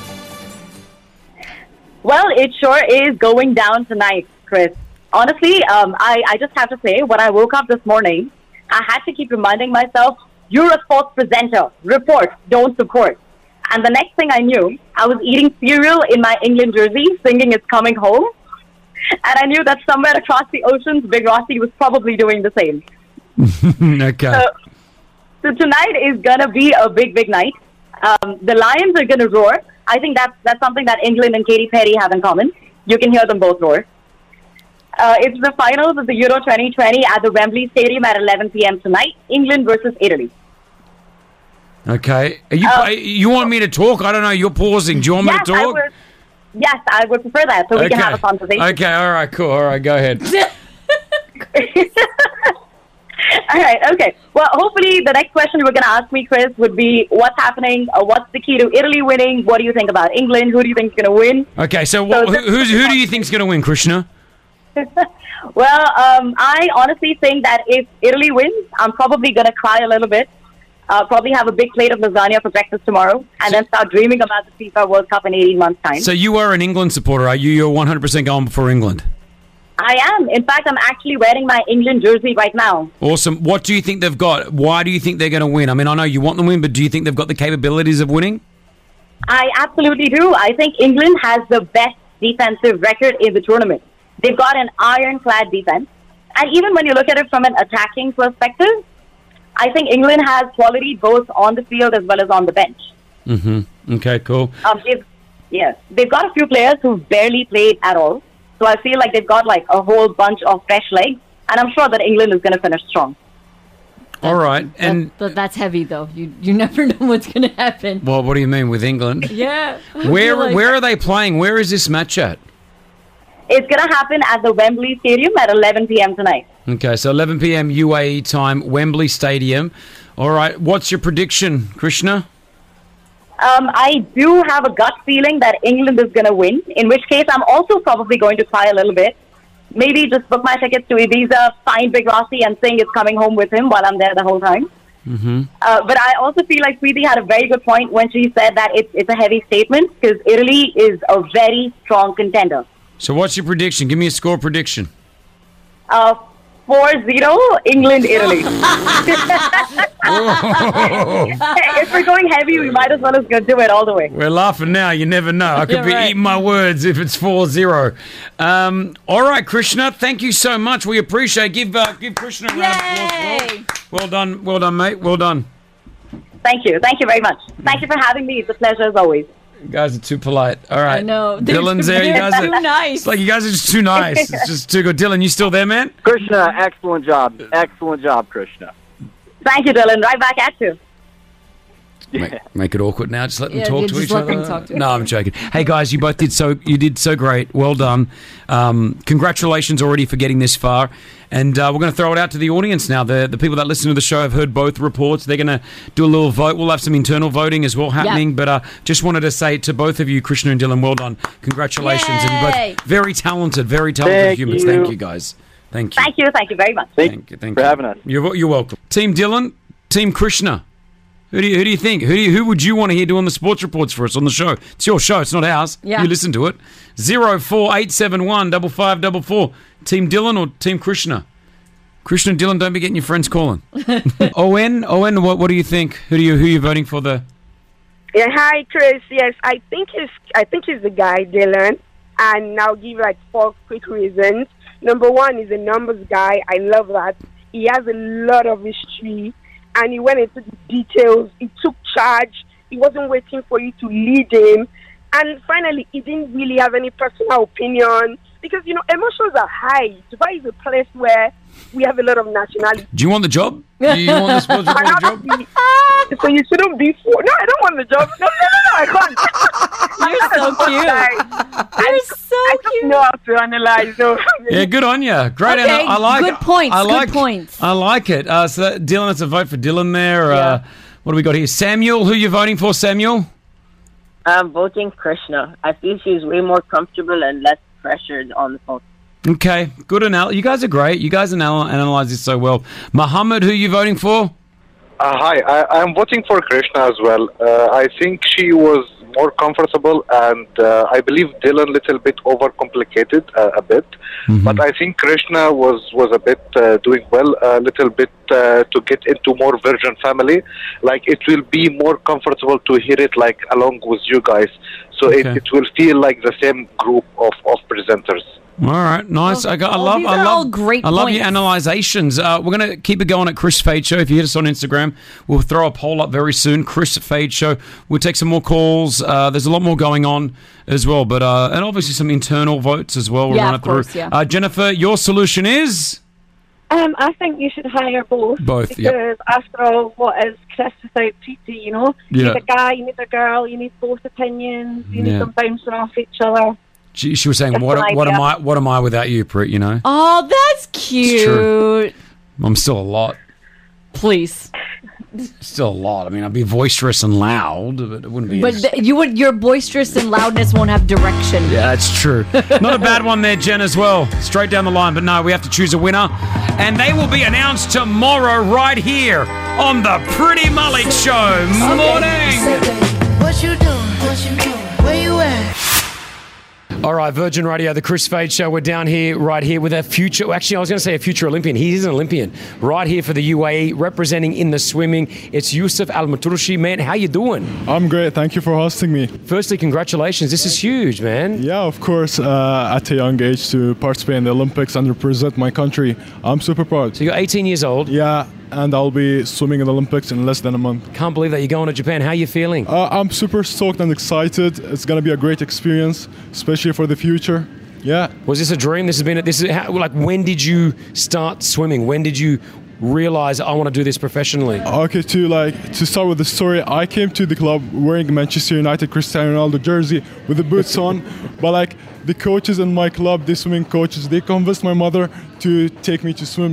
Well, it sure is going down tonight, Chris. Honestly, um, I, I just have to say, when I woke up this morning, I had to keep reminding myself, you're a sports presenter. Report, don't support. And the next thing I knew, I was eating cereal in my England jersey, singing It's Coming Home. And I knew that somewhere across the oceans, Big Rossi was probably doing the same. Okay. So, so tonight is going to be a big, big night. Um, the Lions are going to roar. I think that's, that's something that England and Katy Perry have in common. You can hear them both roar. Uh, it's the finals of the Euro twenty twenty at the Wembley Stadium at eleven p.m. tonight. England versus Italy. Okay. Are you Uh, you want me to talk? I don't know. You're pausing. Do you want yes, me to I talk? would, yes, I would prefer that so we can have a conversation. Okay. All right. Cool. All right. Go ahead. All right, okay. Well, hopefully the next question you were going to ask me, Chris, would be what's happening? Uh, what's the key to Italy winning? What do you think about England? Who do you think is going to win? Okay. So, what, who, who's, who do you think's going to win, Krishna? Well, um, I honestly think that if Italy wins, I'm probably going to cry a little bit. Uh, probably have a big plate of lasagna for breakfast tomorrow, and then start dreaming about the FIFA World Cup in eighteen months' time. So you are an England supporter, are you? You're one hundred percent going for England. I am. In fact, I'm actually wearing my England jersey right now. Awesome. What do you think they've got? Why do you think they're going to win? I mean, I know you want them to win, but do you think they've got the capabilities of winning? I absolutely do. I think England has the best defensive record in the tournament. They've got an ironclad defense. And even when you look at it from an attacking perspective, I think England has quality both on the field as well as on the bench. Mm-hmm. Okay, cool. Um, they've, yes, they've got a few players who've barely played at all. So I feel like they've got like a whole bunch of fresh legs. And I'm sure that England is going to finish strong. All right. And, But that's heavy, though. You you never know what's going to happen. well, what do you mean with England? Yeah. I Where feel like- where are they playing? Where is this match at? It's going to happen at the Wembley Stadium at eleven p.m. tonight. Okay, so eleven p.m. U A E time, Wembley Stadium. All right, what's your prediction, Krishna? Um, I do have a gut feeling that England is going to win, in which case I'm also probably going to cry a little bit. Maybe just book my tickets to Ibiza, find Big Rossi, and sing It's Coming Home with him while I'm there the whole time. Mm-hmm. Uh, but I also feel like Preeti had a very good point when she said that it's, it's a heavy statement because Italy is a very strong contender. So what's your prediction? Give me a score prediction. Uh, four zero, England, Italy. If we're going heavy, we might as well as go do it all the way. We're laughing now. You never know. I could You're be right. eating my words if it's four zero. Um, all right, Krishna, thank you so much. We appreciate it. Give, uh, give Krishna a round of applause. Well, well done. Well done, mate. Well done. Thank you. Thank you very much. Thank you for having me. It's a pleasure as always. You guys are too polite. All right. I know. They're Dylan's there. You guys too are nice. It's like you guys are just too nice. It's just too good. Dylan, you still there, man? Krishna, excellent job. Excellent job, Krishna. Thank you, Dylan. Right back at you. Make, make it awkward now. Just let them Yeah, talk yeah, to just each let other. them talk to no, I'm joking. Hey guys, you both did so. You did so great. Well done. Um, congratulations already for getting this far. And uh, we're going to throw it out to the audience now. The the people that listen to the show have heard both reports. They're going to do a little vote. We'll have some internal voting as well happening. Yep. But uh, just wanted to say to both of you, Krishna and Dylan, well done. Congratulations. And you're Yay. both very talented, very talented Thank humans. you. Thank you, guys. Thank you. Thank you. Thank you very much. Thank you. Thank for you. having us. You're, you're welcome. Team Dylan, Team Krishna. Who do you who do you think? Who do you, who would you want to hear doing the sports reports for us on the show? It's your show. It's not ours. Yeah. You listen to it. Zero four eight seven one double five double four. Team Dylan or Team Krishna? Krishna and Dylan, don't be getting your friends calling. Owen, Owen, what what do you think? Who do you who are you voting for there? Yeah, hi, Chris. Yes, I think he's I think he's the guy, Dylan, and I'll give like four quick reasons. Number one, he's a numbers guy. I love that. He has a lot of history, and he went into the details. He took charge. He wasn't waiting for you to lead him. And finally, he didn't really have any personal opinion because, you know, emotions are high. Dubai is a place where we have a lot of nationality. Do you want the job? Do you want the sports reporter job? So you shouldn't be for. No, I don't want the job. No, no, no, no, I can't. You're so cute. You're so I don't cute. know how to analyze. So. Yeah, good on you. Great. Okay, and I, I like good points, I good like, points. I like it. Uh, so that, Dylan, it's a vote for Dylan there. Uh, what do we got here? Samuel, who are you voting for, Samuel? I'm voting Krishna. I feel she's way more comfortable and less pressured on the phone. Okay, good anal. You guys are great. You guys anal- analyze this so well. Muhammad, who are you voting for? Uh, hi, I, I'm voting for Krishna as well. Uh, I think she was more comfortable, and uh, I believe Dylan a little bit overcomplicated uh, a bit. Mm-hmm. But I think Krishna was, was a bit uh, doing well, a little bit uh, to get into more Virgin family. Like, it will be more comfortable to hear it like along with you guys. So Okay. it, it will feel like the same group of, of presenters. All right, nice. I, got, I all love. these I are love. all great I love points. your analyzations. Uh, we're gonna keep it going at Chris Fade Show. If you hit us on Instagram, we'll throw a poll up very soon. Chris Fade Show. We'll take some more calls. Uh, there's a lot more going on as well, but uh, and obviously some internal votes as well. We'll Yeah, run of it through. course, yeah. Uh, Jennifer, your solution is Um, I think you should hire both. Both, Because yep. after all, what is Chris without Preeti, you know? You Yeah. need a guy, you need a girl, you need both opinions, you need Yeah. them bouncing off each other. she, she was saying, Just "What? an What am idea. I? What am I without you, Prit? You know, Oh, that's cute. true. I'm still a lot. Please. Still a lot. I mean, I'd be boisterous and loud, but it wouldn't be. But as- th- you would your boisterous and loudness won't have direction. Yeah, that's true. Not a bad one there, Jen, as well. Straight down the line. But no, we have to choose a winner. And they will be announced tomorrow right here on the Pretty Malik Show. Morning. What you doing? What you doing? Where you at? All right, Virgin Radio, the Chris Fade Show. We're down here, right here with a future... Actually, I was going to say a future Olympian. He is an Olympian. Right here for the U A E, representing in the swimming. It's Yusuf Al-Matrushi. Man, how you doing? I'm great. Thank you for hosting me. Firstly, congratulations. This is huge, man. Yeah, of course. Uh, at a young age to participate in the Olympics and represent my country. I'm super proud. So you're eighteen years old? Yeah, and I'll be swimming in the Olympics in less than a month. Can't believe that you're going to Japan. How are you feeling? Uh, I'm super stoked and excited. It's going to be a great experience, especially for the future. Yeah. Was this a dream? This has been... This is how, like, when did you start swimming? When did you realize I want to do this professionally? Okay, to like to start with the story, I came to the club wearing Manchester United Cristiano Ronaldo jersey with the boots on, but like the coaches in my club, the swimming coaches, they convinced my mother to take me to swimming.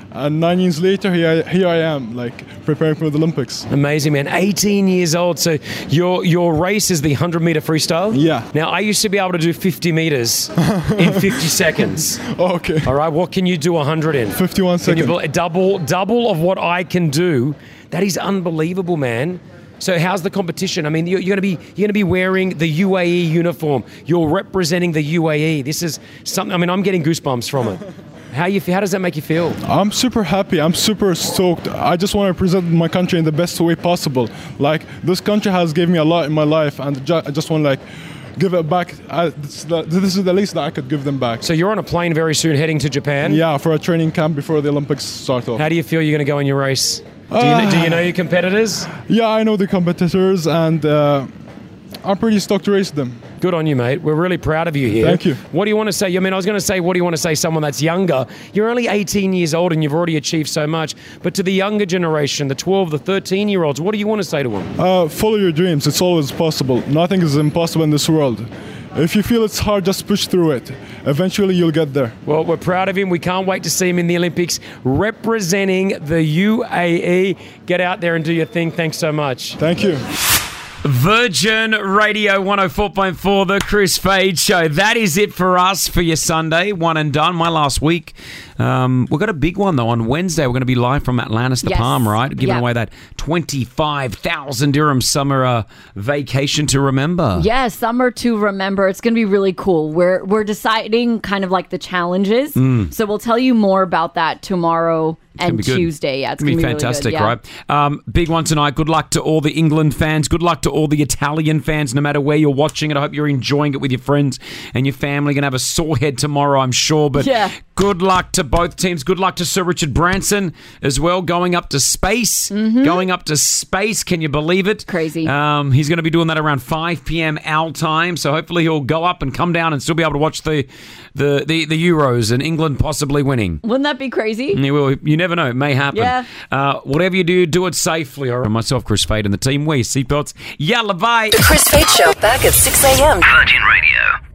And nine years later, here I, here I am, like preparing for the Olympics. Amazing, man. eighteen years old. So your your race is the one hundred meter freestyle? Yeah. Now, I used to be able to do fifty meters in fifty seconds. Okay. All right. What can you do one hundred in? fifty-one Can you seconds. bel- double double of what I can do? That is unbelievable, man. So how's the competition? I mean, you're, you're going to be you're going to be wearing the U A E uniform. You're representing the U A E. This is something. I mean, I'm getting goosebumps from it. How you? How does that make you feel? I'm super happy. I'm super stoked. I just want to represent my country in the best way possible. Like, this country has given me a lot in my life, and ju- I just want to like give it back. I, this, is the, this is the least that I could give them back. So you're on a plane very soon, heading to Japan. Yeah, for a training camp before the Olympics start off. How do you feel you're going to go in your race? Do you, know, do you know your competitors? Yeah, I know the competitors, and uh, I'm pretty stoked to race them. Good on you, mate. We're really proud of you here. Thank you. What do you want to say? I mean, I was going to say, what do you want to say someone that's younger? You're only eighteen years old and you've already achieved so much. But to the younger generation, the twelve, the thirteen-year-olds, what do you want to say to them? Uh, follow your dreams. It's always possible. Nothing is impossible in this world. If you feel it's hard, just push through it. Eventually, you'll get there. Well, we're proud of him. We can't wait to see him in the Olympics representing the U A E. Get out there and do your thing. Thanks so much. Thank you. Virgin Radio one oh four point four, The Chris Fade Show. That is it for us for your Sunday. One and done. My last week. Um, we've got a big one, though. On Wednesday, we're going to be live from Atlantis to Yes. Palm, right? Giving Yeah. away that twenty-five thousand dirham summer uh, vacation to remember. Yeah, summer to remember. It's going to be really cool. We're we're deciding kind of like the challenges. Mm. So we'll tell you more about that tomorrow gonna and be good. Tuesday. Yeah, it's, It's going to gonna be be fantastic, really good. Yeah. right? Um, big one tonight. Good luck to all the England fans. Good luck to all the Italian fans, no matter where you're watching it. I hope you're enjoying it with your friends and your family. Going to have a sore head tomorrow, I'm sure. But Yeah. good luck to both teams. Good luck to Sir Richard Branson as well, going up to space. Mm-hmm. Going up to space. Can you believe it? Crazy. Um, he's going to be doing that around five p.m. our time. So hopefully he'll go up and come down and still be able to watch the the, the, the Euros and England possibly winning. Wouldn't that be crazy? You, will, you never know. It may happen. Yeah. Uh, whatever you do, do it safely. All right. Myself, Chris Fade, and the team. Wear your seatbelts. Yalla, bye. The Chris Fade Show, back at six a.m. Virgin Radio.